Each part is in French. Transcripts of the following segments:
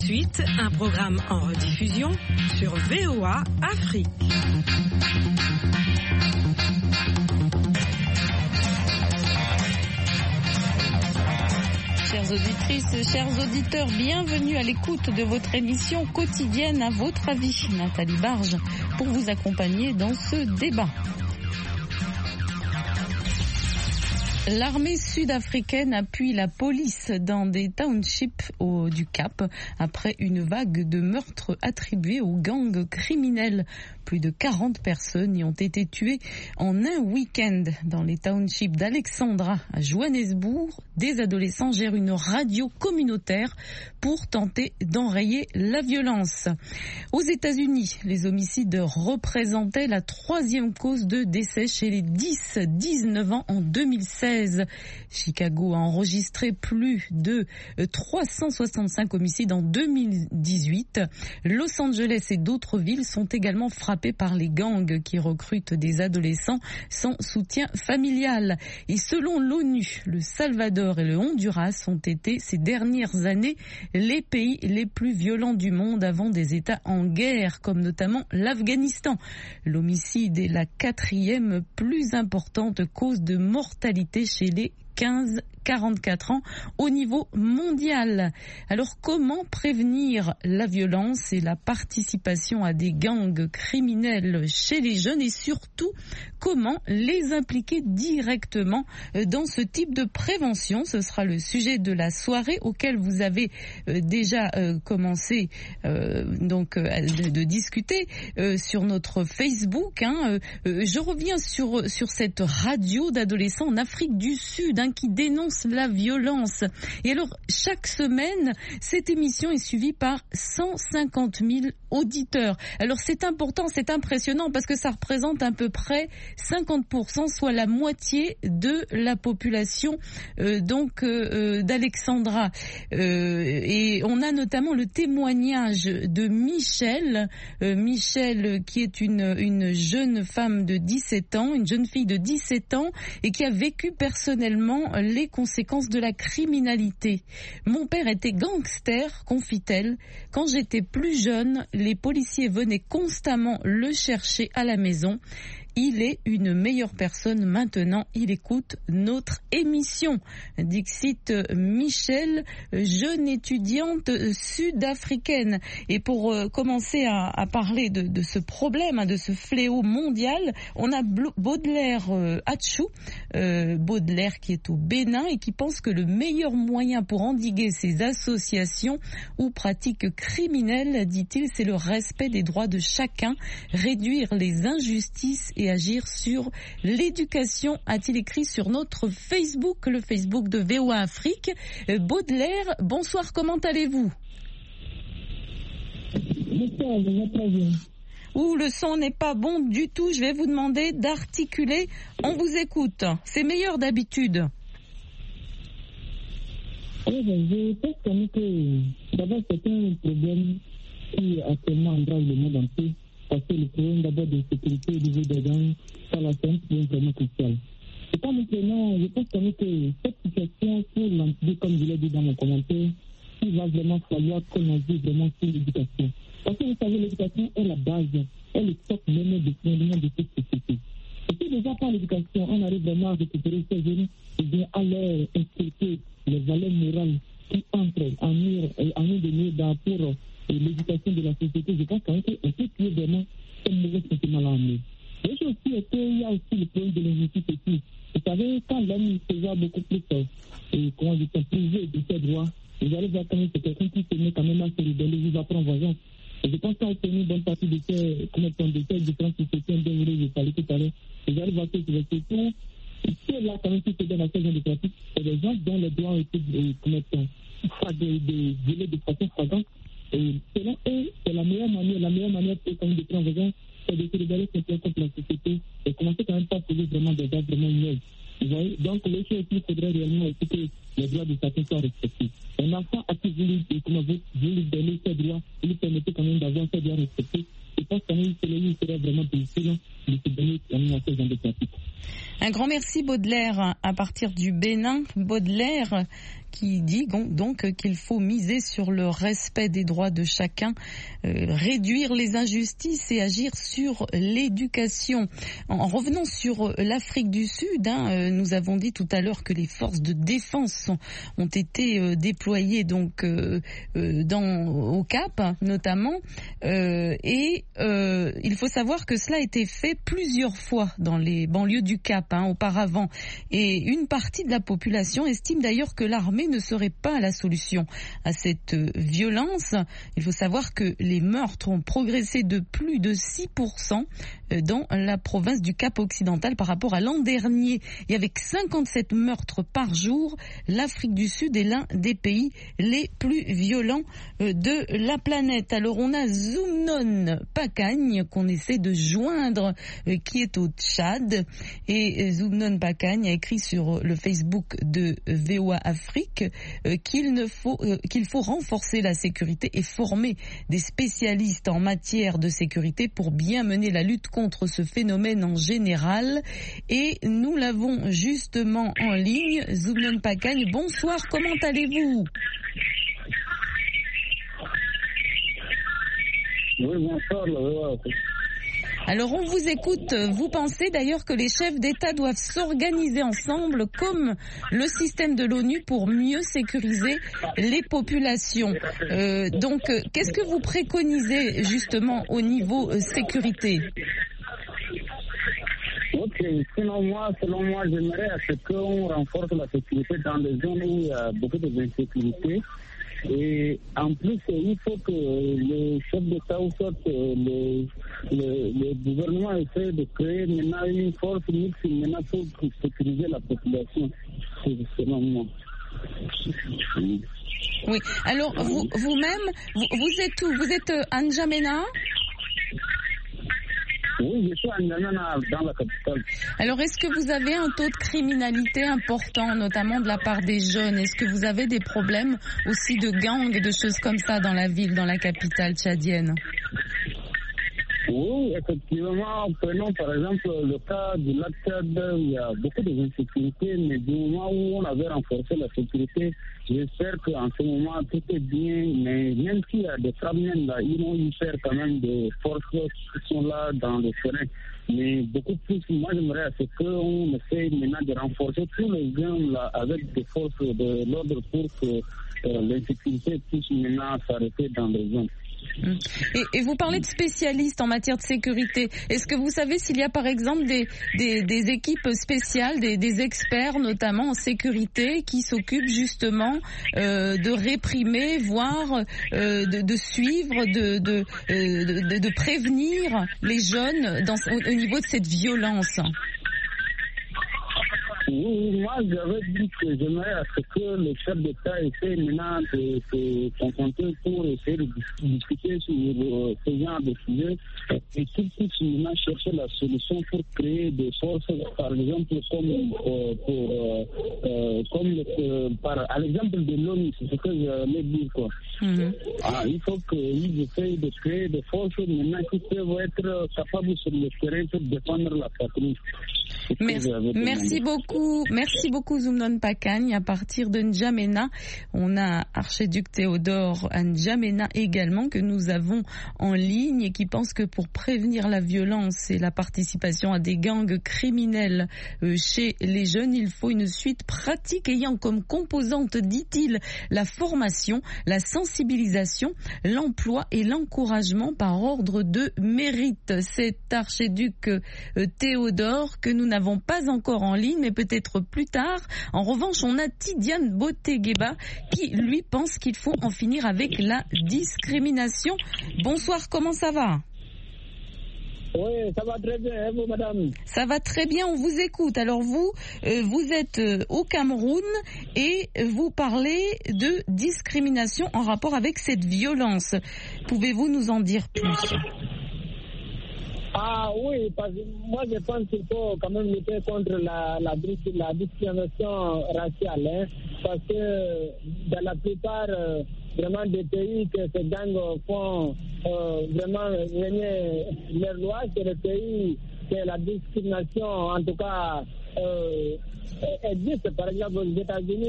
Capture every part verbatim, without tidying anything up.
Ensuite, un programme en rediffusion sur V O A Afrique. Chères auditrices, chers auditeurs, bienvenue à l'écoute de votre émission quotidienne À votre avis. Nathalie Barge pour vous accompagner dans ce débat. L'armée sud-africaine appuie la police dans des townships au, du Cap après une vague de meurtres attribués aux gangs criminels. Plus de quarante personnes y ont été tuées en un week-end. Dans les townships d'Alexandra à Johannesburg, des adolescents gèrent une radio communautaire pour tenter d'enrayer la violence. Aux États-Unis, les homicides représentaient la troisième cause de décès chez les dix à dix-neuf ans en deux mille seize. Chicago a enregistré plus de trois cent soixante-cinq homicides en deux mille dix-huit. Los Angeles et d'autres villes sont également frappées par les gangs qui recrutent des adolescents sans soutien familial. Et selon l'ONU, le Salvador et le Honduras ont été ces dernières années les pays les plus violents du monde avant des États en guerre, comme notamment l'Afghanistan. L'homicide est la quatrième plus importante cause de mortalité chez les quinze à quarante-quatre ans au niveau mondial. Alors comment prévenir la violence et la participation à des gangs criminels chez les jeunes et surtout comment les impliquer directement dans ce type de prévention? Ce sera le sujet de la soirée auquel vous avez déjà commencé donc de, de discuter sur notre Facebook. Hein. Je reviens sur, sur cette radio d'adolescents en Afrique du Sud hein, qui dénonce la violence. Et alors, chaque semaine, cette émission est suivie par cent cinquante mille auditeurs. Alors, c'est important, c'est impressionnant parce que ça représente à peu près cinquante pour cent, soit la moitié de la population euh, donc euh, d'Alexandra. Euh, et on a notamment le témoignage de Michel, euh, Michel qui est une, une jeune femme de dix-sept ans, une jeune fille de dix-sept ans et qui a vécu personnellement les conséquences de la criminalité. Mon père était gangster, confie-t-elle. Quand j'étais plus jeune, les policiers venaient constamment le chercher à la maison. Il est une meilleure personne maintenant. Il écoute notre émission. Dixit Michel, jeune étudiante sud-africaine. Et pour euh, commencer à, à parler de, de ce problème, hein, de ce fléau mondial, on a Baudelaire euh, Atchou, euh, Baudelaire qui est au Bénin et qui pense que le meilleur moyen pour endiguer ces associations ou pratiques criminelles, dit-il, c'est le respect des droits de chacun, réduire les injustices et agir sur l'éducation, a-t-il écrit sur notre Facebook, le Facebook de V O A Afrique. Baudelaire, bonsoir, comment allez-vous? Bonsoir, je vais très bien. Ouh, le son n'est pas bon du tout, je vais vous demander d'articuler, on vous écoute, c'est meilleur d'habitude. Oui, je pense que d'abord c'est un problème qui actuellement engrave le monde entier. Parce que le problème d'abord de sécurité au niveau des gangs, ça là, c'est un problème vraiment crucial. Et pas maintenant, je pense quand même que cette situation, pour l'anticiper, comme je l'ai dit dans mon commentaire, il va vraiment falloir qu'on agisse vraiment sur l'éducation. Parce que vous savez, l'éducation est la base, est le socle même de fondement de cette société. Et si déjà par l'éducation, on arrive vraiment à récupérer ces jeunes, et bien à leur inculquer les valeurs morales qui entrent en nous, en nous de nous dans pour et l'éducation de la société, je pense qu'on peut tuer vraiment ce mauvais sentiment-là en nous. Et je aussi qu'il y a aussi le problème de l'injustice aussi. Vous savez, quand l'homme se voit beaucoup plus, et comment dire, privé de ses droits, vous allez voir quand même c'est quelqu'un qui se met quand même à se rebeller, il va prendre vengeance. Et je pense qu'on a obtenu une bonne partie de ces, comment dire, de ces différentes sociétés, dont je parlais tout à l'heure. Vous allez voir que c'est surtout, ceux-là quand même qui se donnent à ces gens de pratique, c'est des gens dont les droits ont été, comment dire, violés de façon flagrante. Et selon eux, c'est la meilleure manière, la meilleure manière pour quand même de prendre vengeance, c'est de se rebeller contre la société et commencer quand même pas à poser vraiment des actes vraiment ignobles. Vous voyez? Donc, les choses qu'il faudrait réellement aussi que les droits de chacun soient respectés. Un enfant à qui vous lui, comment vous, vous lui donnez ses droits, vous lui permettez quand même d'avoir ses droits respectés. Je pense quand même que lui serait vraiment difficile de se donner quand même à ces gens de pratique. Un grand merci Baudelaire, à partir du Bénin. Baudelaire qui dit donc qu'il faut miser sur le respect des droits de chacun, euh, réduire les injustices et agir sur l'éducation. En, en revenant sur l'Afrique du Sud, hein, euh, nous avons dit tout à l'heure que les forces de défense ont, ont été euh, déployées donc euh, euh, dans, au Cap notamment, euh, et euh, il faut savoir que cela a été fait plusieurs fois dans les banlieues du Cap hein, auparavant, et une partie de la population estime d'ailleurs que l'armée ne serait pas la solution à cette violence. Il faut savoir que les meurtres ont progressé de plus de six pour cent dans la province du Cap occidental par rapport à l'an dernier. Et avec cinquante-sept meurtres par jour, l'Afrique du Sud est l'un des pays les plus violents de la planète. Alors on a Zumnon Pakagne qu'on essaie de joindre, qui est au Tchad. Et Zumnon Pakagne a écrit sur le Facebook de V O A Afrique euh, qu'il ne faut euh, qu'il faut renforcer la sécurité et former des spécialistes en matière de sécurité pour bien mener la lutte contre ce phénomène en général. Et nous l'avons justement en ligne. Zumnon Pakagne, bonsoir, comment allez-vous? Oui, bonsoir. Alors on vous écoute, vous pensez d'ailleurs que les chefs d'État doivent s'organiser ensemble comme le système de l'ONU pour mieux sécuriser les populations. Euh, donc qu'est-ce que vous préconisez justement au niveau euh, sécurité? Ok, selon moi, selon moi, j'aimerais à ce qu'on renforce la sécurité dans les zones où il y a beaucoup d'insécurité. Et en plus, il faut que le chef d'État ou soit le, le, le gouvernement essaie de créer maintenant une force mixte maintenant pour sécuriser la population, selon moi. Oui, alors vous, vous-même, vous, vous êtes où? Vous êtes à N'Djamena? Oui, je suis à N'Djamena, dans la capitale. Alors, est-ce que vous avez un taux de criminalité important, notamment de la part des jeunes? Est-ce que vous avez des problèmes aussi de gangs et de choses comme ça dans la ville, dans la capitale tchadienne? Oui, effectivement, prenons par exemple le cas du lac Tchad, il y a beaucoup d'insécurité, mais du moment où on avait renforcé la sécurité, j'espère qu'en ce moment tout est bien, mais même s'il y a des problèmes là, ils vont y faire quand même des forces qui sont là dans le terrain. Mais beaucoup plus, moi j'aimerais à ce qu'on essaie maintenant de renforcer tous les gens là avec des forces de l'ordre pour que euh, l'insécurité puisse maintenant s'arrêter dans les zones. Et, et vous parlez de spécialistes en matière de sécurité. Est-ce que vous savez s'il y a par exemple des, des, des équipes spéciales, des, des experts notamment en sécurité qui s'occupent justement euh, de réprimer, voire euh, de, de suivre, de, de, de, de prévenir les jeunes dans, au, au niveau de cette violence? Oui, moi j'avais dit que j'aimerais à ce que le chef d'État essaie maintenant de se confronter pour essayer de discuter sur euh, ce genre de sujet et qu'il puisse maintenant chercher la solution pour créer des forces, par exemple comme euh, pour euh, euh, comme euh, par à l'exemple de l'ONU, c'est ce que j'allais dire quoi. Mm-hmm. Ah, il faut qu'ils essayent de créer des forces maintenant qui peuvent être capables sur le terrain pour défendre la patrie. Merci, merci beaucoup, merci beaucoup Zumnon Pakagne. À partir de N'Djamena, on a Archiduc Théodore à N'Djamena également que nous avons en ligne et qui pense que pour prévenir la violence et la participation à des gangs criminels chez les jeunes, il faut une suite pratique ayant comme composante, dit-il, la formation, la sensibilisation, l'emploi et l'encouragement par ordre de mérite. C'est Archiduc Théodore que nous n'avons pas encore en ligne, mais peut-être plus tard. En revanche, on a Tidiane Botegueba qui, lui, pense qu'il faut en finir avec la discrimination. Bonsoir, comment ça va? Oui, ça va très bien, et vous, madame? Ça va très bien, on vous écoute. Alors vous, euh, vous êtes euh, au Cameroun et vous parlez de discrimination en rapport avec cette violence. Pouvez-vous nous en dire plus? Ah oui, parce que moi je pense qu'il faut quand même lutter contre la, la, la discrimination raciale, hein, parce que dans la plupart euh, vraiment des pays que ces gangs font euh, vraiment venir leurs lois, c'est les pays que la discrimination en tout cas euh, existe. Par exemple aux États-Unis,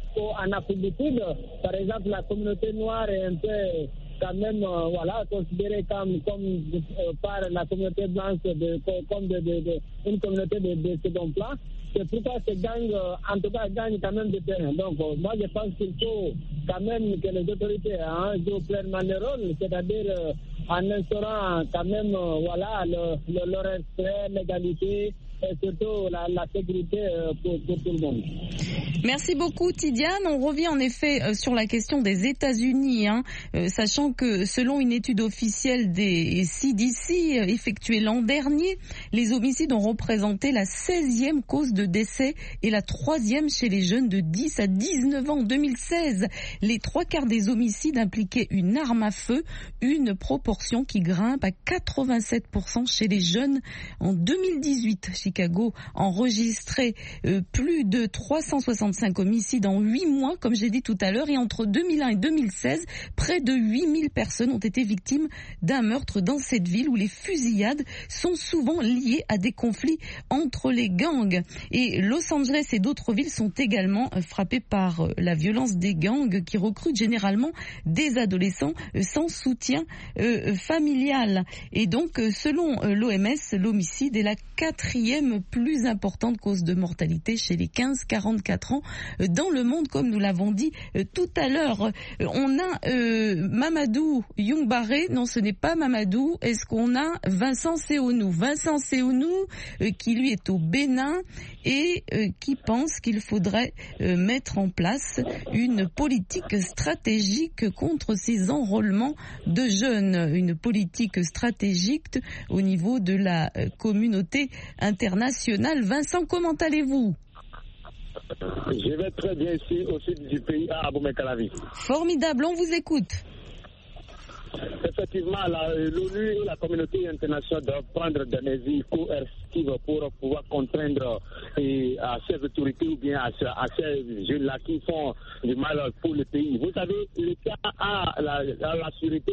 en Afrique du Sud, par exemple, la communauté noire est un peu quand même euh, voilà, considérée comme, comme euh, par la communauté blanche de, comme de, de, de, une communauté de, de second plan. C'est pourquoi ces gangs, euh, en tout cas, gagnent quand même du terrain. Donc, euh, moi, je pense qu'il faut quand même que les autorités hein, jouent pleinement le rôle, c'est-à-dire euh, en instaurant quand même euh, voilà, le, le, le respect, l'égalité et surtout la, la sécurité euh, pour, pour tout le monde. Merci beaucoup Tidiane. On revient en effet euh, sur la question des États-Unis, hein, euh, sachant que selon une étude officielle des C D C euh, effectuée l'an dernier, les homicides ont représenté la seizième cause de décès et la troisième chez les jeunes de dix à dix-neuf ans. En deux mille seize, les trois quarts des homicides impliquaient une arme à feu, une proportion qui grimpe à quatre-vingt-sept pour cent chez les jeunes. En deux mille dix-huit, Chicago enregistrait euh, plus de trois cent soixante-cinq homicides en huit mois, comme j'ai dit tout à l'heure, et entre deux mille un et deux mille seize, près de huit mille personnes ont été victimes d'un meurtre dans cette ville où les fusillades sont souvent liées à des conflits entre les gangs. Et Los Angeles et d'autres villes sont également frappées par la violence des gangs qui recrutent généralement des adolescents sans soutien euh, familial. Et donc, selon l'O M S, l'homicide est la quatrième plus importante cause de mortalité chez les quinze à quarante-quatre ans dans le monde, comme nous l'avons dit tout à l'heure. On a euh, Mamadou Youngbaré, non ce n'est pas Mamadou, est-ce qu'on a Vincent Seonou Vincent Seonou euh, qui lui est au Bénin et euh, qui pense qu'il faudrait euh, mettre en place une politique stratégique contre ces enrôlements de jeunes, une politique stratégique au niveau de la euh, communauté internationale. Vincent, comment allez-vous ? Je vais très bien ici au sud du pays, à Abomey-Calavi. Formidable, on vous écoute. Effectivement, l'ONU et la communauté internationale doivent prendre des mesures coercitives pour pouvoir contraindre et, à ces autorités ou bien à, à ces jeunes-là qui font du mal pour le pays. Vous savez, l'État a la, la, la sûreté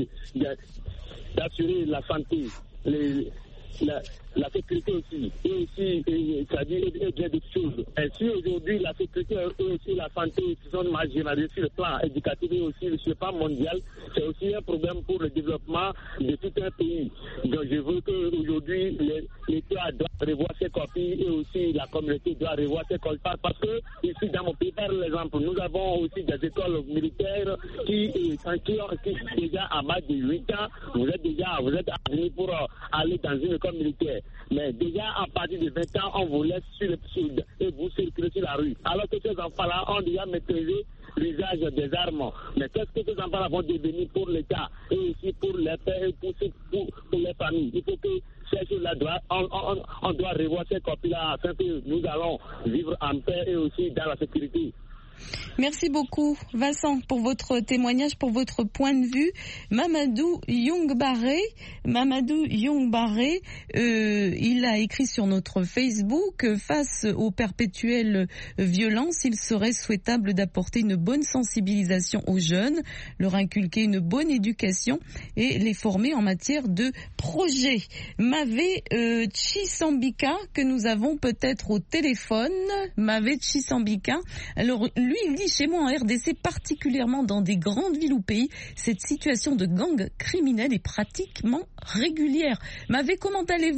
d'assurer la santé, les, la, la sécurité aussi, et aussi, c'est-à-dire, et bien d'autres choses. Ainsi, aujourd'hui, la sécurité et aussi la santé sont marginalisées sur le plan éducatif et aussi sur le plan mondial. C'est aussi un problème pour le développement de tout un pays. Donc, je veux qu'aujourd'hui, l'État doit revoir ses copies et aussi la communauté doit revoir ses copies. Parce que, ici, dans mon pays, par exemple, nous avons aussi des écoles militaires qui, qui, qui déjà à bas de huit ans, vous êtes déjà, vous êtes admis pour aller dans une école militaire. Mais déjà, à partir de vingt ans, on vous laisse sur le sud et vous circulez sur la rue. Alors que ces enfants-là ont déjà maîtrisé l'usage des armes. Mais qu'est-ce que ces enfants-là vont devenir pour l'État et aussi pour les pères et pour, pour, pour les familles? Il faut que ces choses-là, doit, on, on, on doit revoir ces copies-là afin que nous allons vivre en paix et aussi dans la sécurité. Merci beaucoup Vincent pour votre témoignage, pour votre point de vue. Mamadou Youngbaré, Mamadou Youngbaré, euh, il a écrit sur notre Facebook euh, face aux perpétuelles violences, il serait souhaitable d'apporter une bonne sensibilisation aux jeunes, leur inculquer une bonne éducation et les former en matière de projet. Mavé euh, Chisambika, que nous avons peut-être au téléphone. Mavé Chisambika. Alors lui, il dit chez moi en R D C, particulièrement dans des grandes villes ou pays, cette situation de gang criminel est pratiquement régulière. Mavé, comment allez-vous ?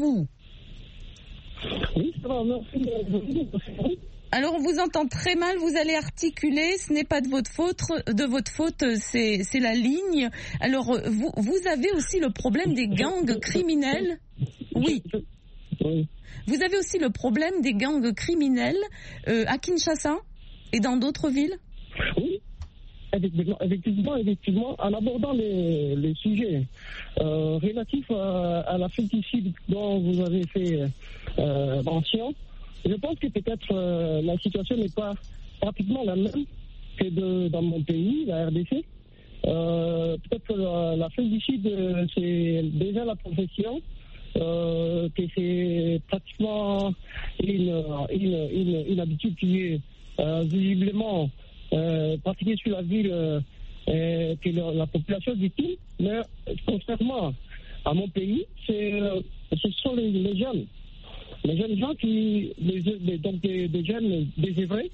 Oui, ça va, merci. Alors on vous entend très mal, vous allez articuler, ce n'est pas de votre faute, de votre faute, c'est, c'est la ligne. Alors vous, vous avez aussi le problème des gangs criminels ? Oui. Vous avez aussi le problème des gangs criminels euh, à Kinshasa ? Et dans d'autres villes ? Oui, effectivement, effectivement, en abordant les, les sujets euh, relatifs à, à l'Afrique du Sud dont vous avez fait euh, mention, je pense que peut-être euh, la situation n'est pas pratiquement la même que de, dans mon pays, la R D C. Euh, peut-être que l'Afrique du Sud, c'est déjà la profession. Euh, que c'est pratiquement une, une, une, une habitude qui est euh, visiblement euh, pratiquée sur la ville euh, euh, que la, la population victime. Mais contrairement à mon pays, c'est, ce sont les, les jeunes. Les jeunes gens qui, les, les, donc des, des jeunes désœuvrés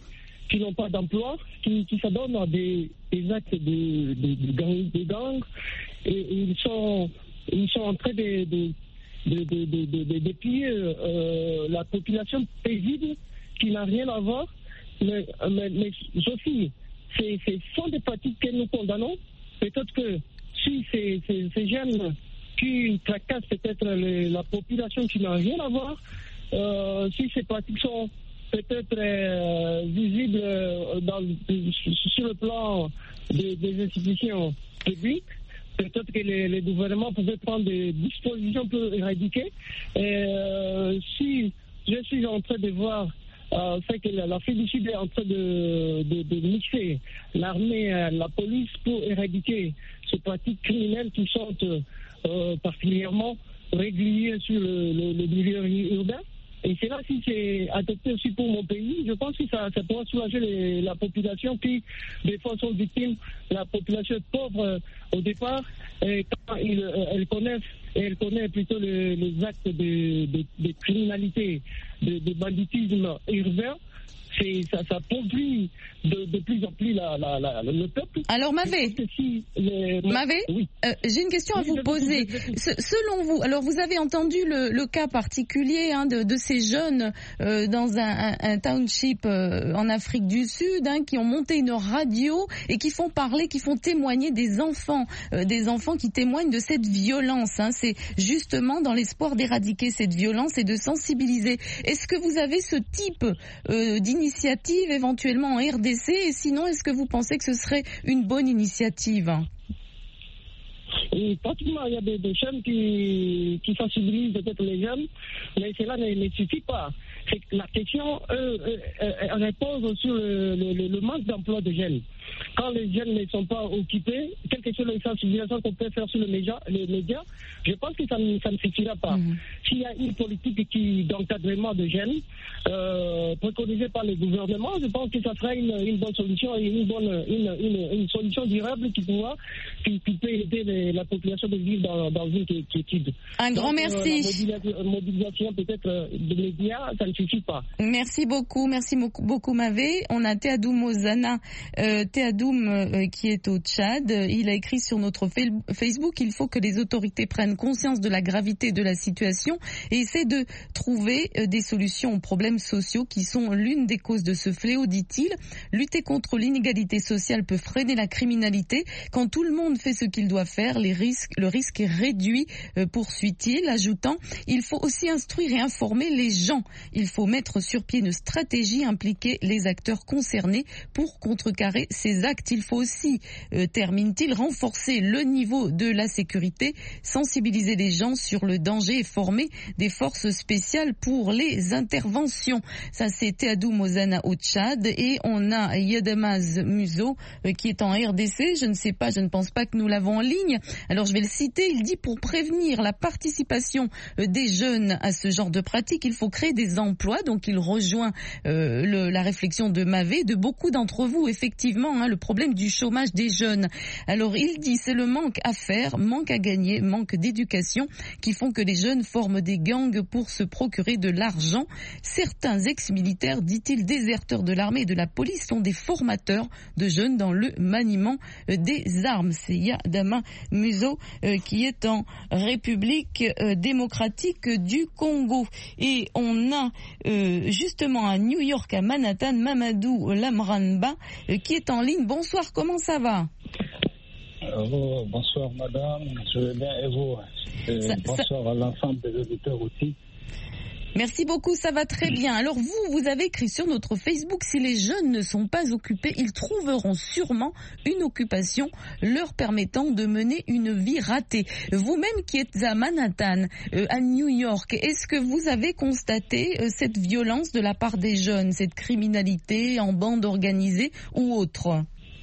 qui n'ont pas d'emploi, qui, qui s'adonnent à des, des actes de, de, de, gang, de gang, et, et ils, sont, ils sont en train de, de, de, de, de, de, de, de piller euh, la population paisible qui n'a rien à voir. Mais, mais, mais Sophie, ce sont des pratiques que nous condamnons. Peut-être que si ces, ces, ces jeunes qui tracassent peut-être les, la population qui n'a rien à voir, euh, si ces pratiques sont peut-être euh, visibles dans, sur le plan des, des institutions publiques, peut-être que les, les gouvernements pouvaient prendre des dispositions pour éradiquer. Et euh, si je suis en train de voir euh, c'est que la, la félicité est en train de, de, de mixer l'armée, la police pour éradiquer ces pratiques criminelles qui sont euh, particulièrement régulières sur le, le, le milieu urbain. Et c'est là, si c'est adopté aussi pour mon pays, je pense que ça, ça pourra soulager les, la population qui, des fois, sont victimes. La population pauvre euh, au départ, et quand ils, euh, elle connaissent, et elle connaît plutôt le, les actes de, de, de criminalité, de, de banditisme urbain. C'est, ça, ça pollue de, de plus en plus la, la, la, le peuple. Alors Mavé, si les... Mavé, oui. euh, j'ai une question oui, à vous poser. Ce, selon vous, alors vous avez entendu le, le cas particulier hein, de, de ces jeunes euh, dans un, un, un township euh, en Afrique du Sud hein, qui ont monté une radio et qui font parler, qui font témoigner des enfants, euh, des enfants qui témoignent de cette violence. Hein. C'est justement dans l'espoir d'éradiquer cette violence et de sensibiliser. Est-ce que vous avez ce type euh, d'initiative initiative éventuellement en R D C et sinon est-ce que vous pensez que ce serait une bonne initiative? Et pratiquement il y a des, des jeunes qui, qui sensibilisent peut-être les jeunes, mais cela ne, ne suffit pas. C'est que la question euh, euh, euh, repose sur le, le, le manque d'emploi de jeunes. Quand les jeunes ne sont pas occupés, quelle que soit les sensibilisations qu'on peut faire sur le média, les médias, je pense que ça ne, ça ne suffira pas. Mmh. S'il y a une politique qui, d'encadrement de jeunes, euh, préconisée par les gouvernements, je pense que ça sera une, une bonne solution et une, bonne, une, une, une solution durable qui pourra, qui, qui peut aider les, la population de vivre dans, dans une quiétude. Un Donc, grand merci. Euh, la mobilisation, mobilisation peut-être des médias, ça ne suffit pas. Merci beaucoup, merci beaucoup Mavé. On a Théadoum Ozana, euh, Théadoum euh, qui est au Tchad. Il a écrit sur notre Facebook qu'il faut que les autorités prennent conscience de la gravité de la situation et essaient de trouver euh, des solutions aux problèmes sociaux qui sont l'une des causes de ce fléau, dit-il. Lutter contre l'inégalité sociale peut freiner la criminalité. Quand tout le monde fait ce qu'il doit faire, les risques, le risque est réduit, euh, poursuit-il, ajoutant il faut aussi instruire et informer les gens. Il faut mettre sur pied une stratégie, impliquer les acteurs concernés pour contrecarrer ces actes. Il faut aussi, euh, termine-t-il, renforcer le niveau de la sécurité, sensibiliser les gens sur le danger et former des forces spéciales pour les interventions. Ça, c'était Théadoum Ozana au Tchad et on a Yadamaz Muzo euh, qui est en R D C. Je ne sais pas, je ne pense pas que nous l'avons en ligne. Alors je vais le citer. Il dit pour prévenir la participation euh, des jeunes à ce genre de pratique, il faut créer des emplois. Donc il rejoint euh, le, la réflexion de Mavé, de beaucoup d'entre vous, effectivement, hein, le problème du chômage des jeunes. Alors il dit c'est le manque à faire, manque à gagner, manque d'éducation qui font que les jeunes forment des gangs pour se procurer de l'argent. Certains ex-militaires, dit-il, déserteurs de l'armée et de la police sont des formateurs de jeunes dans le maniement euh, des armes. C'est Yadama Muzo euh, qui est en République euh, démocratique du Congo. Et on a euh, justement à New York, à Manhattan, Mamadou Lamranba euh, qui est en ligne. Bonsoir, comment ça va? Oh, bonsoir madame, je vais bien et vous? Et ça, bonsoir ça... à l'ensemble des auditeurs aussi. Merci beaucoup, ça va très bien. Alors vous, vous avez écrit sur notre Facebook, si les jeunes ne sont pas occupés, ils trouveront sûrement une occupation leur permettant de mener une vie ratée. Vous-même qui êtes à Manhattan, euh, à New York, est-ce que vous avez constaté euh, cette violence de la part des jeunes, cette criminalité en bande organisée ou autre?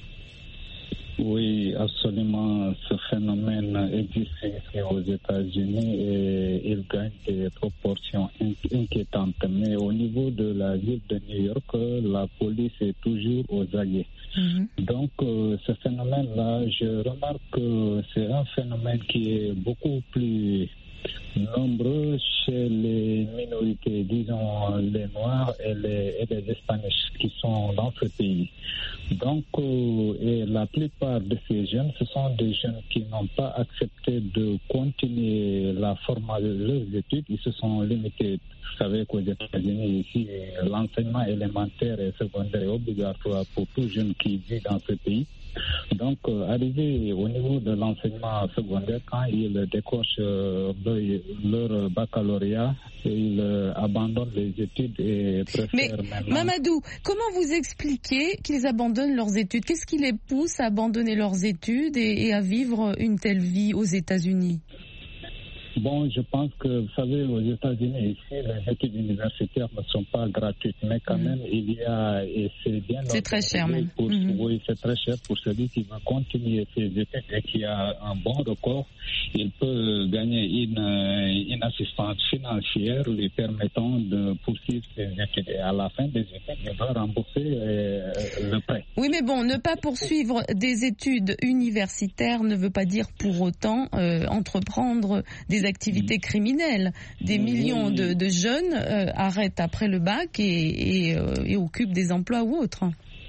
Oui, absolument. Ce phénomène existe ici aux États-Unis et il gagne des proportions inquiétantes. Mais au niveau de la ville de New York, la police est toujours aux aguets. Mm-hmm. Donc, euh, ce phénomène-là, je remarque que c'est un phénomène qui est beaucoup plus nombreux chez les minorités, disons les Noirs et les, et les Hispaniques qui sont dans ce pays. Donc, euh, et la plupart de ces jeunes, ce sont des jeunes qui n'ont pas accepté de continuer la formation de leurs études. Ils se sont limités. Vous savez qu'aux États-Unis, ici, l'enseignement élémentaire et secondaire est obligatoire pour tout jeune qui vit dans ce pays. Donc, euh, arrivé au niveau de l'enseignement secondaire, quand ils décrochent euh, leur baccalauréat, ils euh, abandonnent les études et préfèrent Mais, maintenant... Mamadou, comment vous expliquez qu'ils abandonnent leurs études? Qu'est-ce qui les pousse à abandonner leurs études et, et à vivre une telle vie aux États-Unis? Bon, je pense que, vous savez, aux États-Unis, ici, les études universitaires ne sont pas gratuites, mais quand mmh. même, il y a, et c'est bien... C'est très cher, même. Pour, mmh. Oui, c'est très cher pour celui qui veut continuer ses études et qui a un bon record. Il peut gagner une, une assistance financière lui permettant de poursuivre ses études. Et à la fin des études, il va rembourser euh, le prêt. Oui, mais bon, ne pas poursuivre des études universitaires ne veut pas dire pour autant euh, entreprendre des activités criminelles. Des millions de, de jeunes euh, arrêtent après le bac et, et, euh, et occupent des emplois ou autres.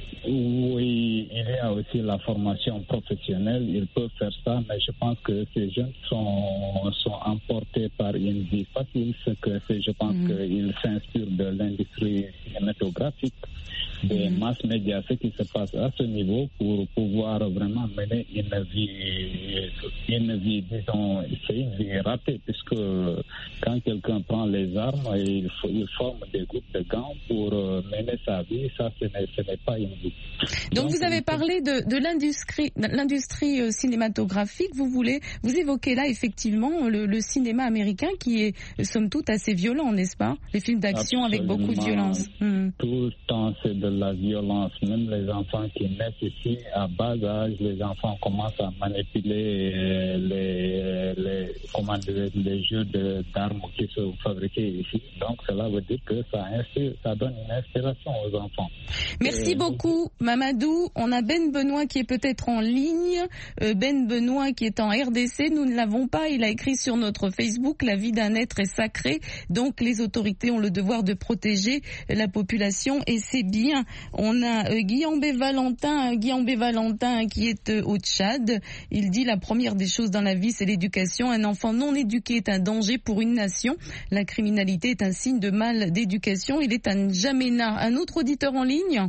Oui, il y a aussi la formation professionnelle. Ils peuvent faire ça, mais je pense que ces jeunes sont, sont emportés par une vie facile. Ce que c'est, je pense mmh. qu'ils s'inspirent de l'industrie cinématographique, des mmh. masses médias, ce qui se passe à ce niveau pour pouvoir vraiment mener une vie, une vie, disons, c'est une vie ratée, puisque quand quelqu'un prend les armes, il, faut, il forme des groupes de gangs pour mener sa vie. Ça, ce n'est, ce n'est pas une vie. Donc, Donc vous avez parlé de, de l'industrie, l'industrie euh, cinématographique. Vous voulez, vous évoquez là effectivement le, le cinéma américain qui est somme toute assez violent, n'est-ce pas? Les films d'action avec beaucoup de violence. Mmh. Tout le temps, c'est de la violence. Même les enfants qui naissent ici à bas âge, les enfants commencent à manipuler les, les, comment dire, les jeux de, d'armes qui sont fabriqués ici. Donc cela veut dire que ça, inspire, ça donne une inspiration aux enfants. Merci Et, beaucoup. Mamadou, on a Ben Benoît qui est peut-être en ligne, euh, Ben Benoît qui est en R D C, nous ne l'avons pas, il a écrit sur notre Facebook, la vie d'un être est sacrée, donc les autorités ont le devoir de protéger la population et c'est bien. On a euh, Guillaume Valentin, Guillaume Valentin qui est euh, au Tchad, il dit la première des choses dans la vie c'est l'éducation, un enfant non éduqué est un danger pour une nation, la criminalité est un signe de mal d'éducation, il est un N'Djamena. Un autre auditeur en ligne?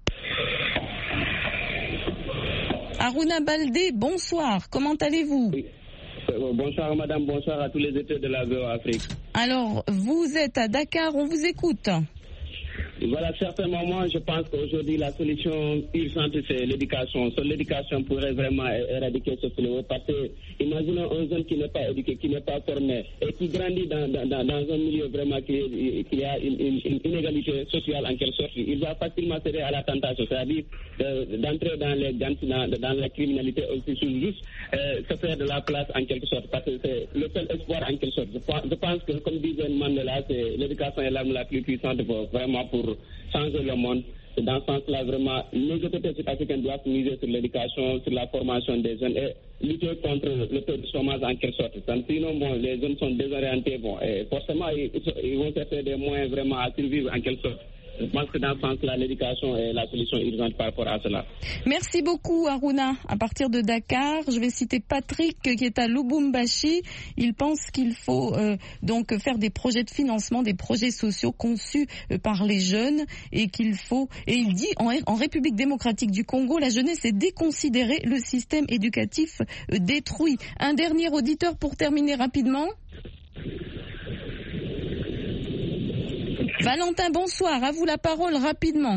Aruna Baldé, bonsoir, comment allez-vous? Oui. Euh, bonsoir madame, bonsoir à tous les auditeurs de la V O A Afrique. Alors, vous êtes à Dakar, on vous écoute. Voilà, certainement, moi, je pense qu'aujourd'hui, la solution urgente, c'est l'éducation. Seule l'éducation pourrait vraiment éradiquer ce fléau. Parce que, imaginons un jeune qui n'est pas éduqué, qui n'est pas formé, et qui grandit dans, dans, dans un milieu vraiment qui, qui a une, une, une inégalité sociale en quelque sorte. Il va facilement céder à la tentation, c'est-à-dire euh, d'entrer dans, les, dans, dans la criminalité aussi, juste euh, se faire de la place en quelque sorte. Parce que c'est le seul espoir en quelque sorte. Je, je pense que, comme disait Mandela, c'est, l'éducation est l'arme la plus puissante pour, vraiment pour changer le monde. Et dans ce sens-là, vraiment, les autorités sud-africaines doivent miser sur l'éducation, sur la formation des jeunes et lutter contre le taux de chômage en quelque sorte. Sinon, bon, les jeunes sont désorientés, bon, et forcément, ils, ils vont chercher des moyens vraiment à survivre en quelque sorte. Je pense que dans ce sens-là, l'éducation est la solution urgente par rapport à cela. Merci beaucoup, Aruna. À partir de Dakar, je vais citer Patrick qui est à Lubumbashi. Il pense qu'il faut euh, donc faire des projets de financement, des projets sociaux conçus euh, par les jeunes et qu'il faut, et il dit en, en République démocratique du Congo, la jeunesse est déconsidérée, le système éducatif euh, détruit. Un dernier auditeur pour terminer rapidement. Valentin, bonsoir. À vous la parole rapidement.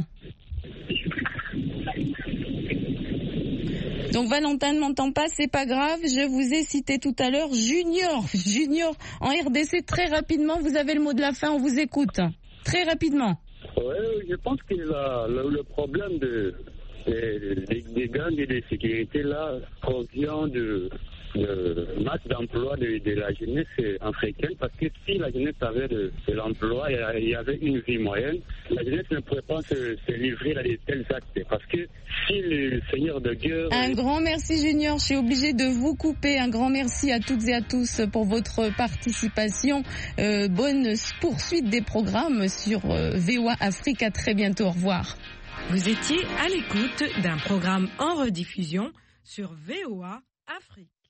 Donc Valentin ne m'entend pas, c'est pas grave. Je vous ai cité tout à l'heure Junior. Junior en R D C, très rapidement. Vous avez le mot de la fin, on vous écoute. Très rapidement. Oui, je pense que la, le, le problème de, de, des, des gangs et des sécurités là provient de le masse d'emploi de, de la jeunesse africaine, parce que si la jeunesse avait de, de l'emploi, il y avait une vie moyenne, la jeunesse ne pourrait pas se, se livrer à de tels actes, parce que si le seigneur de guerre... Un grand merci Junior, je suis obligé de vous couper. Un grand merci à toutes et à tous pour votre participation. Euh, bonne poursuite des programmes sur euh, V O A Afrique. À très bientôt, au revoir. Vous étiez à l'écoute d'un programme en rediffusion sur V O A Afrique.